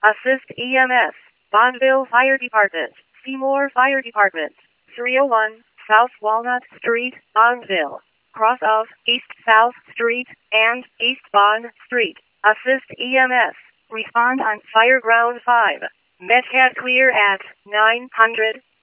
Assist EMS. Bonneville Fire Department. Seymour Fire Department. 301 South Walnut Street, Bonneville. Cross of East South Street and East Bond Street. Assist EMS. Respond on Fire Ground 5. Medhead clear at 900.